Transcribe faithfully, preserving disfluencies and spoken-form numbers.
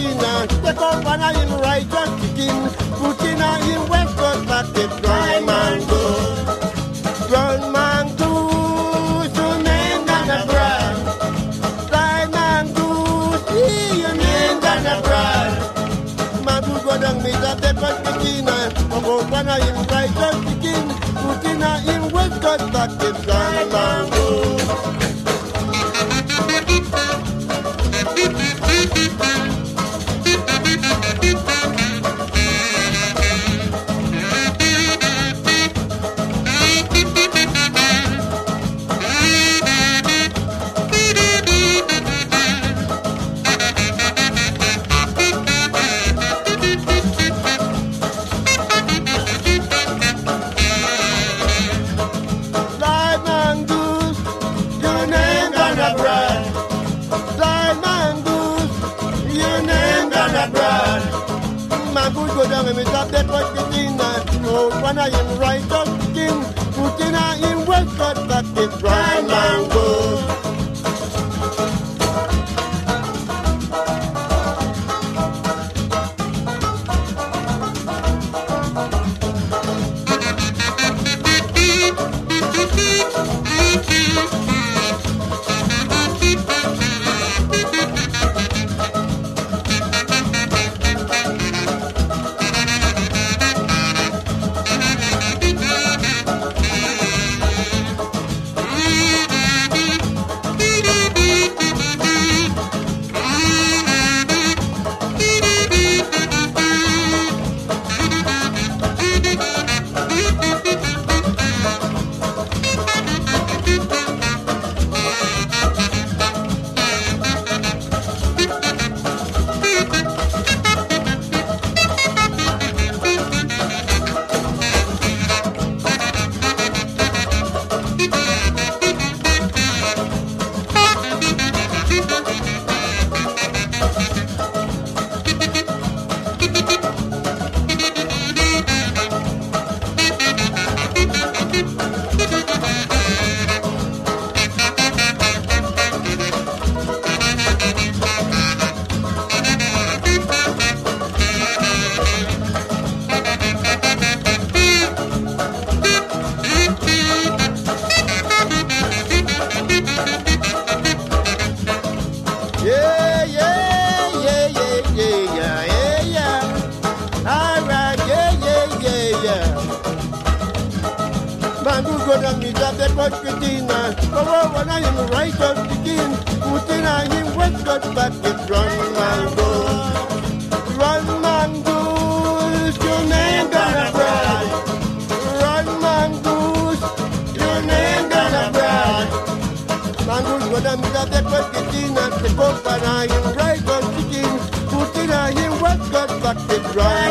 Christina. Take up and I in righteous chicken. Put in a in West Coast basket. Dry mango. Dry mango. Your name gonna brand. Dry mango. See your name gonna brand. Mango go down me that take up Christina. Take up and I in righteous chicken. Put in a in West Coast basket. Dry mango. Mangoes go down and me stop that what you think now. So when I am right up skin, put in a in West Coast basket. Dry mangoes. Mangoes go down me that that what Christina. Oh, when I am right up skin, put in a in West Coast basket. Run mangoes, run mangoes, your name gonna brag. Run mangoes, your name gonna brag. Mangoes go down me that that what Christina. Take up and I am right up skin, put in a in West Coast basket. Run